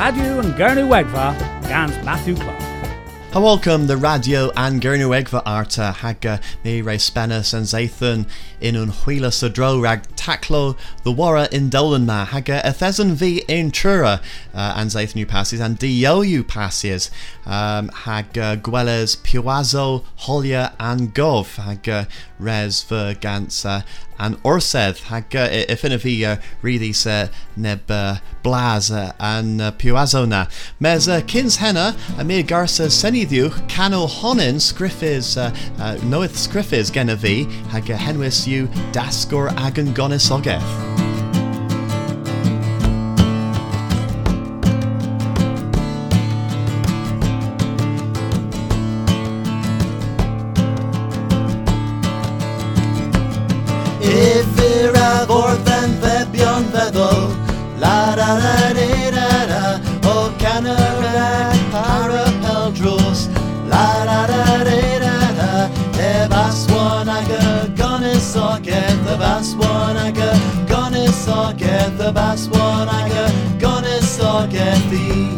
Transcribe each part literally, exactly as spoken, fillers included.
Radio and Gurnu Wegva, Gans Matthew Clark. Ha welcome the radio and Gurnu Wegva arta haga me re spennis and Zathan in un huila sodro rag taclo the wara in Dolan ma haga Ethezan v in Trura uh, and Zathan you passes and Dio passes um, haga Gwelles Puazo Holia and Gov haga res ver gansa and Orseth haga if in a via readis uh, neb uh, blaza and uh, Puazona mes uh, kins henna a me garsa senidhuch cano honin scriffis uh, uh, noeth scriffis genevi haga henwis you dasgor agan gonis ogeth. La da da da da da, oh canarac parapeldros. La da da da da da, the bass one I go gonna socket, the bass one I go gonna socket, the bass one I go gonna socket thee.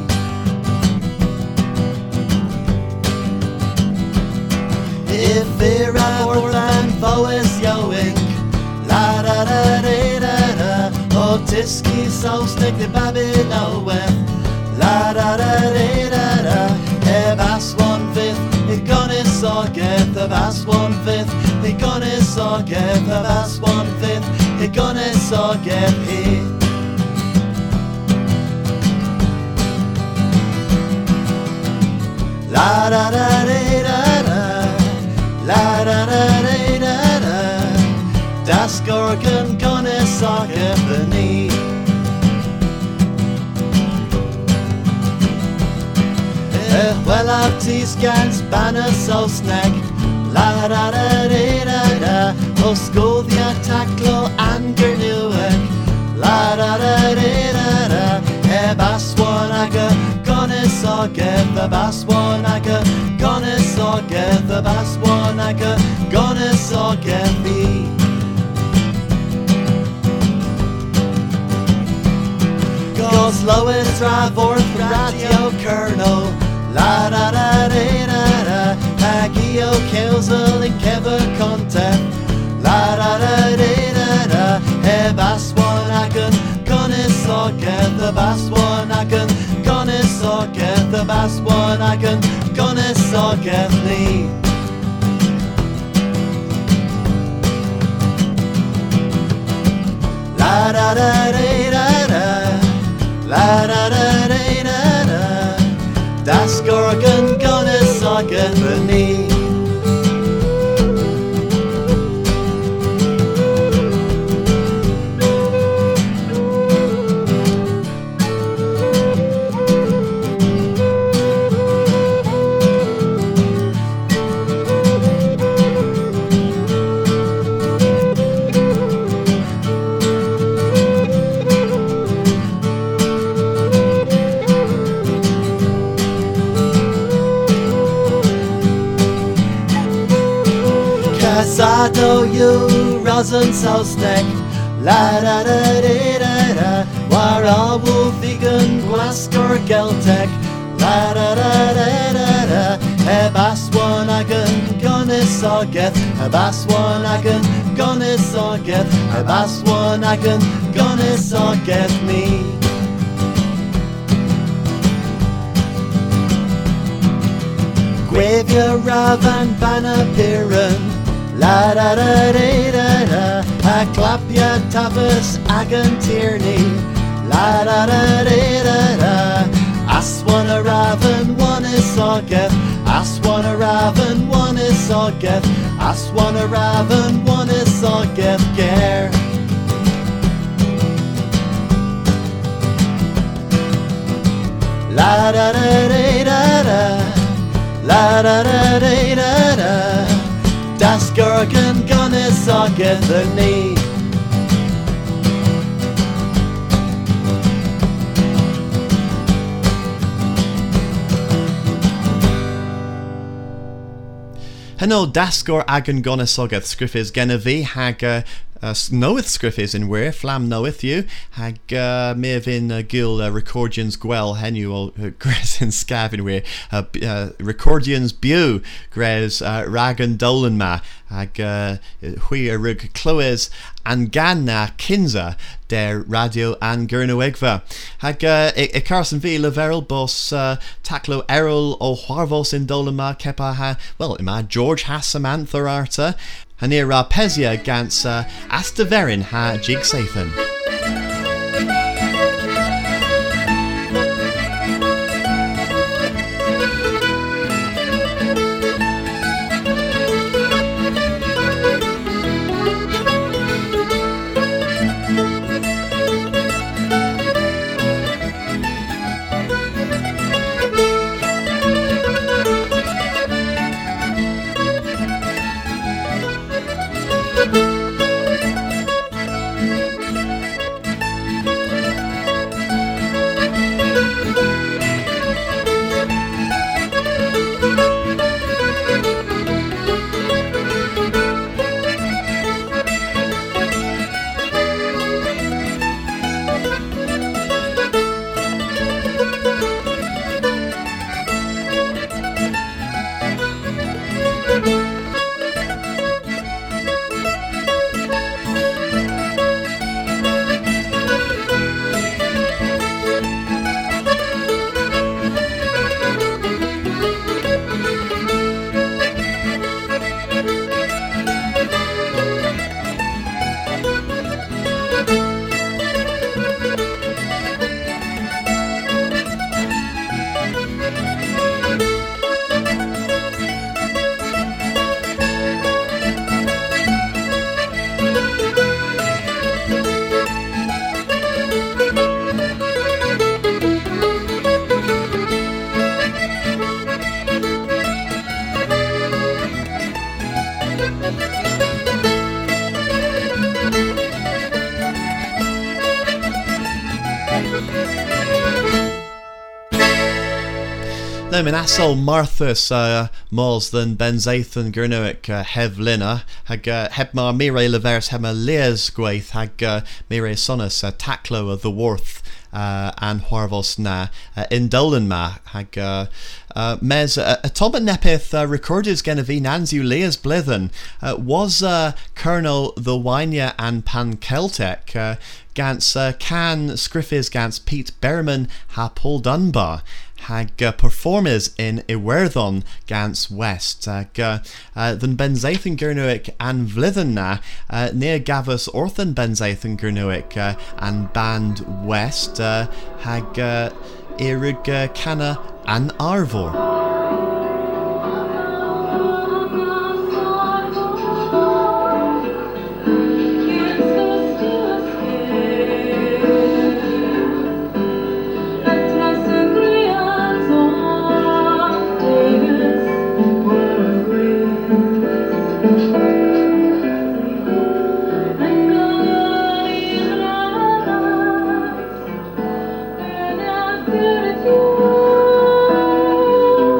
If there are more than foes yowing, la da da da da da. Oh, Tiski so stick the Babylon with la da da da da da. The bass one fifth, it gonna socket. The bass one fifth, it gonna socket. The bass one fifth, it gonna socket. Hey. La da da da da da, la da da da da da. Das Gorgon gonna socket the knee. Eh, well up these gans banner so snack. La da da da da da. Oh Scothia Taclo and Gurnuek. La da da da da da. Eh, bass one I go gonna socket. The bass one I go gonna socket. The bass one I go gonna socket me. Goes low and drive orth radio kernel. La da da da da da. Hagio Kelzel and Keva content. La da da da da da. Hey bass one I can gonna socket. The bass one I can gonna socket. The bass one I can gonna socket me. La da da da da da. La da da da da da. Das Gorgon gonna socket the knee. Sato you rosin so snack. La da da da da da. War all wolfigan Glasgow Geltec. La da da da da da. A bass one I can gonna socket. A bass one I can gonna socket. A bass one I can gonna socket me. Gwavia Ravan Banapiran. La da da da da da. A clapia tavis agan tierney. La da da da da da. As one a raven, one is socket. As one a raven, one is socket. As one a raven, one is socket. Care. La da da da da da. La da da da da da. Das Gorgon gonna socket the knee. Heno dasgor agan gonna socket scriffis genevi haga Uh, knoweth scriffis in weir, flam knoweth you, hag uh, me have in uh, gil uh, recordians gwell henu o uh, gres in scav in weir, uh, b- uh, recordians bew gres uh, rag and dolan ma, hag uh, hui a rug cloes and gan na kinza der radio and gurnowegva. Hag uh, e, e Carson V leverel bos uh, taclo erol o harvos in dolan ma kepa ha, well ima George ha Samantha arta, Hanir Rapezia gans uh, Astaverin ha jig Sathan. No, min asol Marthus uh, Mols than Benzathan Gurnoic uh, Hev Lina hag uh, Hebmar Mire Levers Hema Leas Gwaith hag uh, Mire Sonus uh, Taclo of the Worth uh, and Huarvos na uh, Indolan ma hag uh, uh, Mes uh, Atoba Nepith uh, recorded Genevieve Nanzu Leas Blithen uh, was uh, Colonel the Wynia and Pan Celtic uh, Gans uh, Can Scriffis Gans Pete Berman ha Paul Dunbar hag uh, performers in Iwerddon gans West hag uh, uh, than Benzathan Gurnuic and Vlithen na uh, near Gavus Orthan Benzathan Gurnuic uh, and Band West uh, hag uh, Irig uh, Canna and Arvor. Beautiful.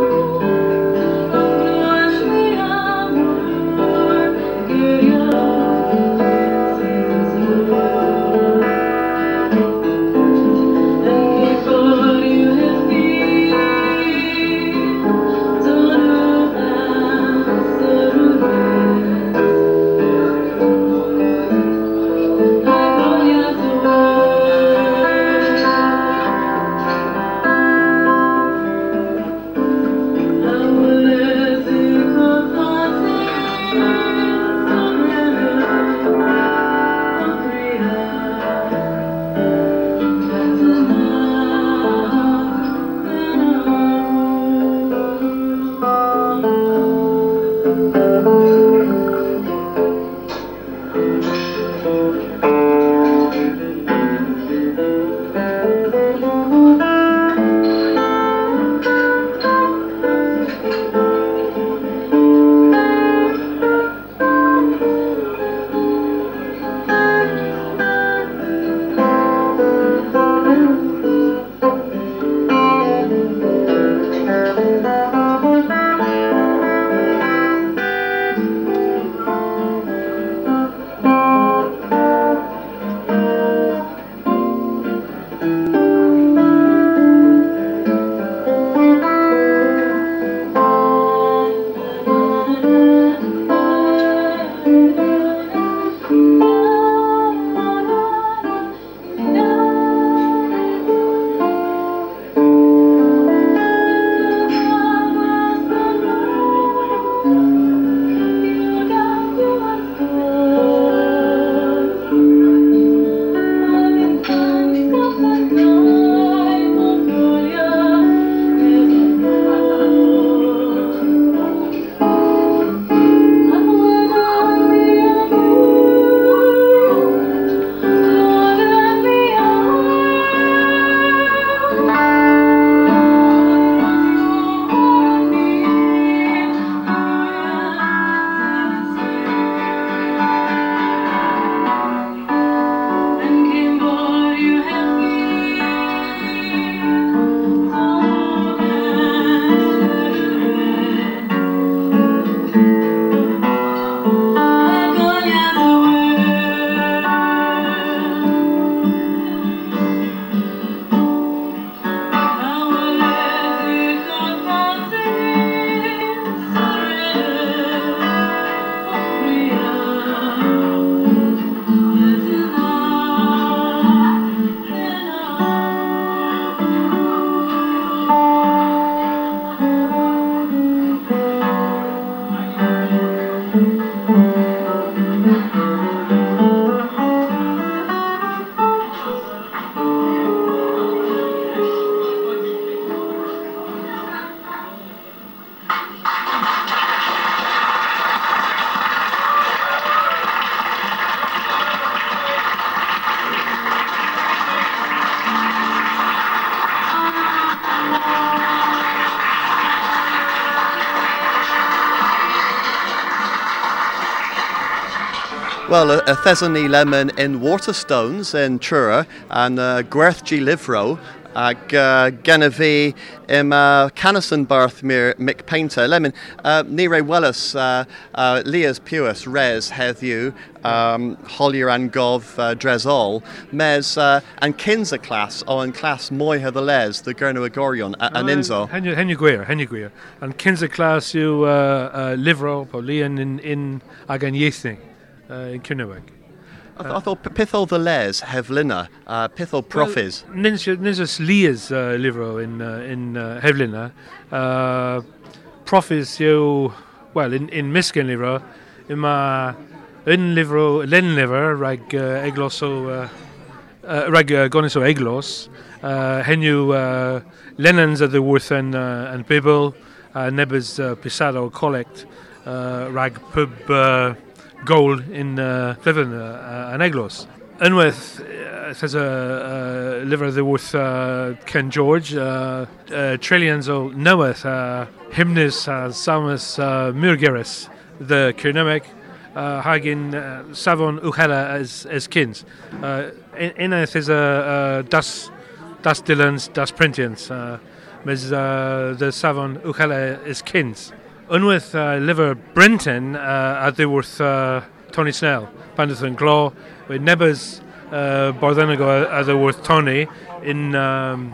Well, a, a Thesony lemon in Waterstones in Trura and uh, Gwerthgi Livro ag uh, Genevieve im uh, Canison Barth mir Mick Painter lemon uh, Nire Wellis uh, uh, Leas Pewis Res Heddiw um, Hollier and Gov uh, Dresol Mes uh, and Kinza class o yn class Moy the Les the Gurnu Agorion uh, and Inzo Henny Henny Gwir Henny Gwir and Kinza class you uh, uh, Livro Paulian in in Agan Yething uh, in Cyneweg. I, th- I thought Pithol the Les Hevlina, uh, Pithol Profis. Well, Ninjas Lias uh, Livro in uh, in uh, Hevlina. Uh, Profis you well in in Miskin Livro in my in Livro Len Liver rag uh, Egloso uh, uh, rag uh, Goniso Eglos. Uh, Henu uh, Lennons of the Worth and uh, and Bibble uh, Nebas uh, Pisado collect uh, rag pub. Uh, goal in uh, Fliven uh, and Eglos. Unwith uh, says a uh, uh, liver the worth uh, Ken George uh, uh, trillions o knoweth uh, hymnis uh, Samus uh, Murgeris the Kernemic uh, Hagin uh, Savon Uchela as as kins. Uh, in, in it is a uh, das das Dylans das Printians uh, mis uh, the Savon Uchela is kins. Unwith uh, liver Brenton uh, at the worth uh, Tony Snell, Pandathan Claw, with Nebas uh, Barthenago at the worth Tony in um,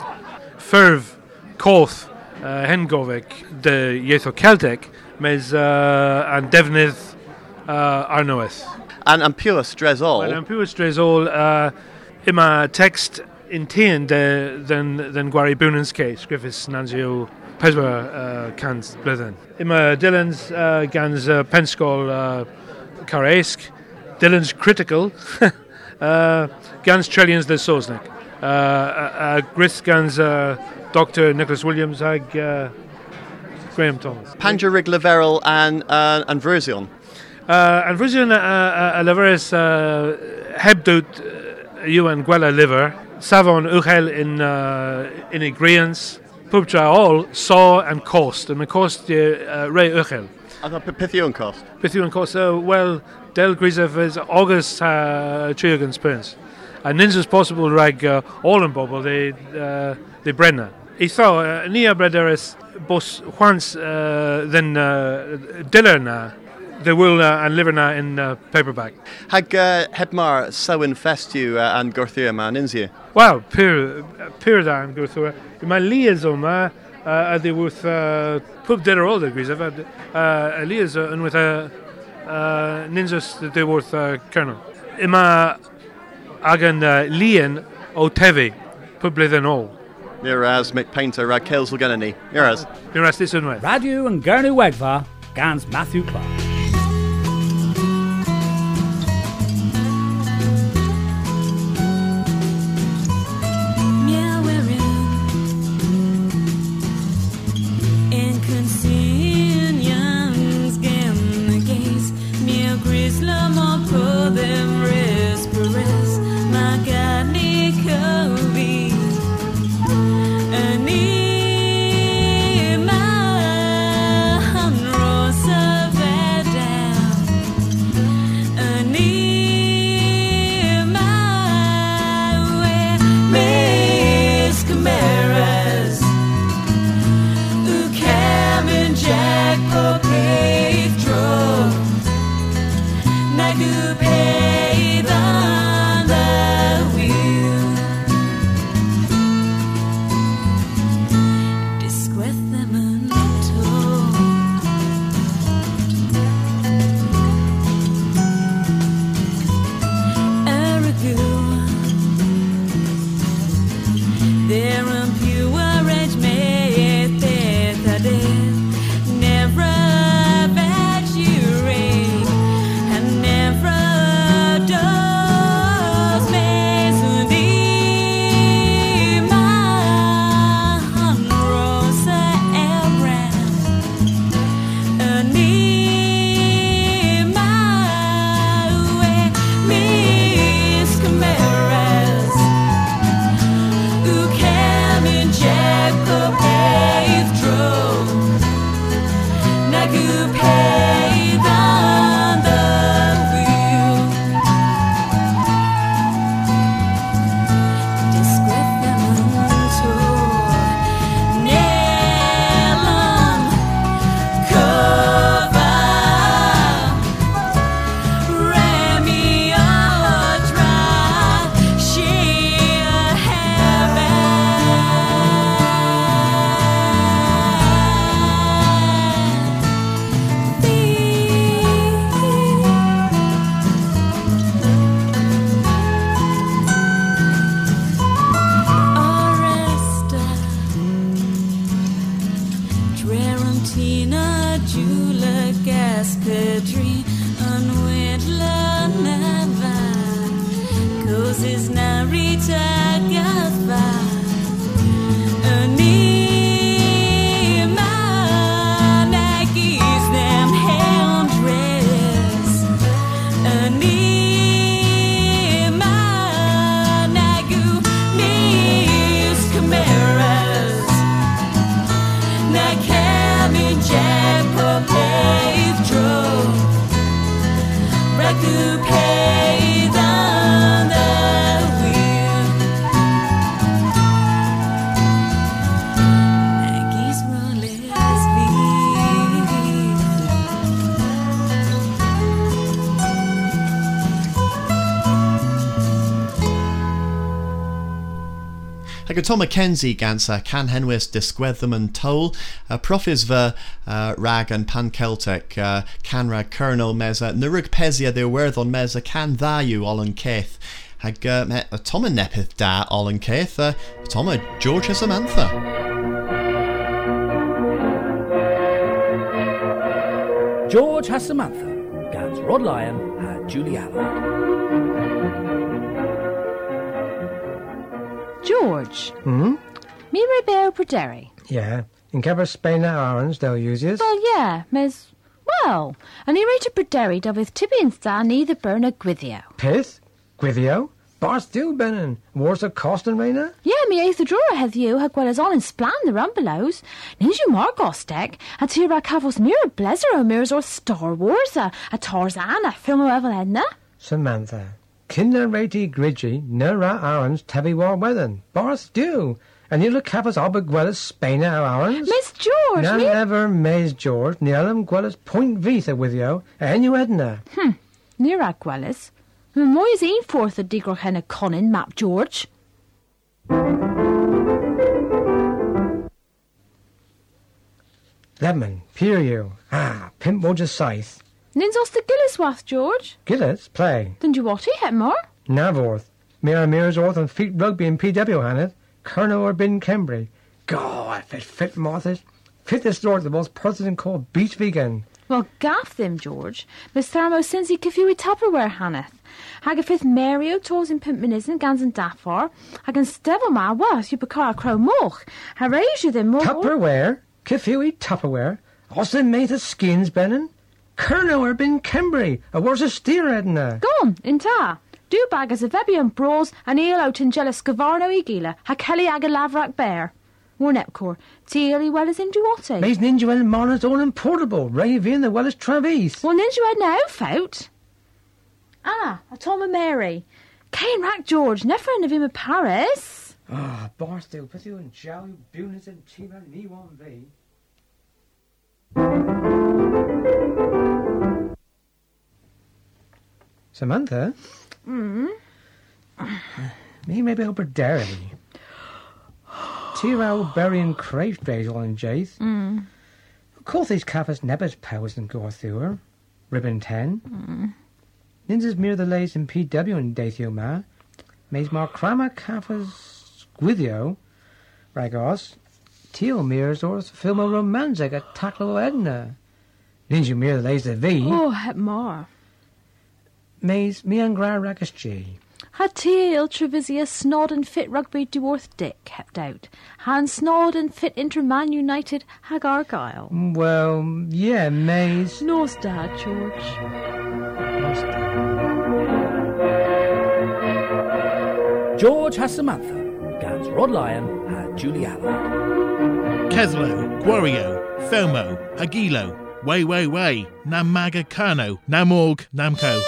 Ferv Koth uh, Hengovik, the Yetho Celtic, Mes uh, and Devnith uh, Arnoeth. And and Pewis Dresol. Well, and Pewis Dresol, uh, in my text in Tien, then then Gwari Boonan's case, Griffiths Nanzio. Peswa uh, cans blithen. Ima Dylan's uh, gans uh, Penskol uh, Karaesk, Dylan's critical, uh, gans Trillions the Sosnik. Uh, uh, Grith gans uh, Doctor Nicholas Williams ag uh, Graham Thomas. Pangerig Leverel and uh, and Version. Uh, and Version uh, uh, Leveris uh, Hebdut uh, you and Gwella liver Savon Uchel in uh, in agreeance. Pubtra all saw and cost, and the cost uh, Ray Uchel. I thought Pythion cost. Pythion cost, uh, well, Del Grisev is August uh, Triagan Spins. And Ninja's possible rag uh, all in bubble, they, uh, they Brenna. He thought, uh, Nia Brederis, Bos Juan's, uh, then uh, Dillerna, the will uh, and Liverna in uh, paperback. Hag uh, Hebmar Sewin Festu uh, and Gorthia man Inzia. Wow, Pir Pir Dan Gorthia. In my liaison, uh, uh, they with uh, pub dead all degrees. I've had uh, a liaison with a uh, ninjas that they worth uh, colonel. In my agan uh, lian o tevi pub than all. Miraz Mick Painter Rag Kills Luganani. Miraz. Miraz this one way. Radio and Gurnu Wegva, Gans Matthew Clark. Rosa Hag Tom Mackenzie gans uh, can henwis disgwetham and toll. Uh, profis ver uh, rag and pan Celtic uh, can rag colonel meza nurug pesia de werthon meza can thayu ollen keth. Hag uh, me, uh, Tom and nepith da ollen keth. Uh, Tom a George Samantha. George has Samantha, Gans Rod Lyon and Julie Allard. George. Hmm? Me Rebel Perderi. Yeah. In Caber Spain orange they'll use it. Well, yeah, Miss. Well, and he rated Perderi da with Tibby and Stan either burn a gwithio. Pith? Gwithio? Bar still benin. Wars of Costin Raina? Yeah, me eighth drora have you had well as on in splan the rumbelows. Ninja Margostek, and Tira Cavos Mirror Blazer o Mirrors or Star Wars, a, a Tarzan, a film of Evelina. Samantha. Kinder rati gridgy, nera arans tabby war weathen. Bar stew. And you look Cavos obegwellas Spain arans? Miss George, Nan me... ever Mays George, Nielum gwellas point vitha with you, and you Edna. Hmm, Nira Gwellas. Moy's een forth a digger henna connin, Map George. Lemon, peer you. Ah, pimp Roger Scythe. Nins os the Gilliswath, George. Gillis, play. Then you what he het more? Navorth. Mira Mirsworth and Feet Rugby and P W Hanneth. Colonel or Bin Kembry. God, if it fit Martha's. Fit this Lord the most person called Beach Vegan. Well, gaff them, George. Miss Thermo since he kifui Tupperware Hanneth. Hag a fifth Mario, Toes and Pimpmanism, Gans and Daffar. Hag and Stebble ma was, you becar crow moch. Haraise you them more. Tupperware? Kifui Tupperware? Austin made the skins, Benin? Colonel or Bin Kembry. A worse a steer, Edna. Gone, in ta. Do bag as a vebian bros, and eel out in jealous Scavarno igila. Ha Kelly aga lavrak bear. War Nepcor, Teary well as Induote. Mays Ninja and Marna's own and portable, Ravine the well as Travis. Well, Ninja had no out. Ah, a Tom and Mary. Cain Rack George, never end of him of Paris. Ah, Barstow, Pithu and Jowie, Bunis and Chiba, Ni one V. Samantha? Hmm? Me maybe over Derry. Tiro, Berry and Crave days all in Jaith. Hmm. Of course these Caffers Nebbers powers and go through Ribbon ten. Hmm. Ninjas mere the lays in P W and Dathio ma. Mays mar crama Caffers Gwithio. Ragos. Teal mirrors or Filmo Romantic at Taklo Edna. Ninja mere the lays the V. Oh, het more. Mays me and Gra Ragus G. Had Teal Trevisia snod and fit rugby Dworth Dick kept out. Han snod and fit Interman United Hag Argyle. Well, yeah, Mays. Norse Dad, George. George has Samantha, Gans Rod Lyon and Julie Allard. Keslo, Gwario, Felmo, Agilo, Way Way Way, Namaga Kano, Namorg, Namco.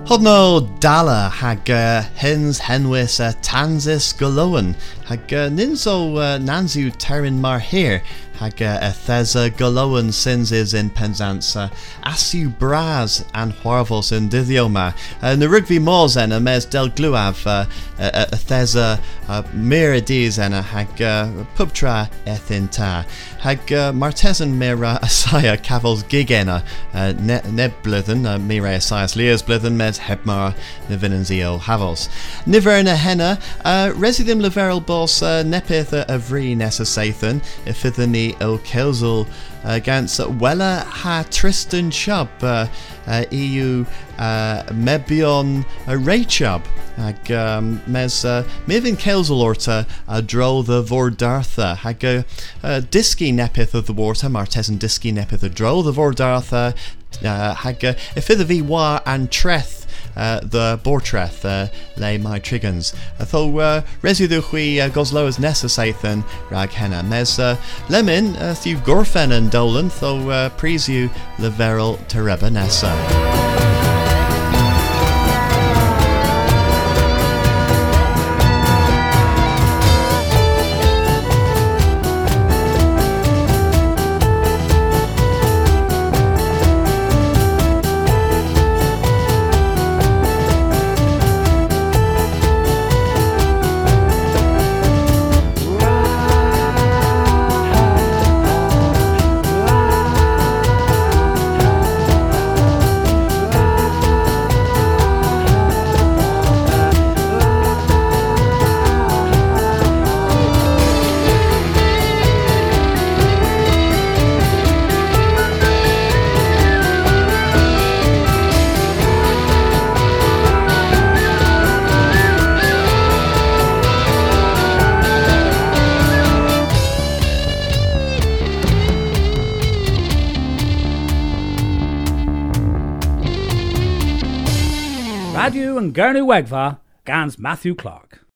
Hodno Dala hag uh, hens henwis uh, Tansis Galoan hag uh, ninzo uh, Nanzu Terrin Mar here hag uh, Ethesa Galoan sins is in Penzance Asu Braz and Huarvos in Dithioma uh, Narugvi Mozen a mes del Gluav uh, uh, Ethesa uh, Miradiz and a hag uh, Pubtra Ethinta hag uh, Martesan Mira Asaya Cavils Gigena uh, Neblithen uh, Mira Asayas Leas Blithen Mes Hebmar Nivinenzio Havos Niverna Henna uh, Residim Leveril Bos uh, Nepith Avri Nessa Sathan Ifithani O Kelzel against Wella Ha Tristan Chub uh, uh, E U uh, Mebion uh, Ray Chub hag um, mes uh, Mivin Kelzel Orta uh, Dro the Vordartha hag uh, uh, Diski Nepith of the Water Martesan Diski Nepith of Dro the Vordartha uh, hag uh, Ifitha V War and Treth Uh, the Bortreth uh, lay my triggans. Tho uh, residu hui uh, goslo as nessa sathan rag henna. Mes uh, lemin uh, thu gorfen and dolan tho uh, presu leveril tereba nessa. Radio and Gurney Wegva, Gans Matthew Clark.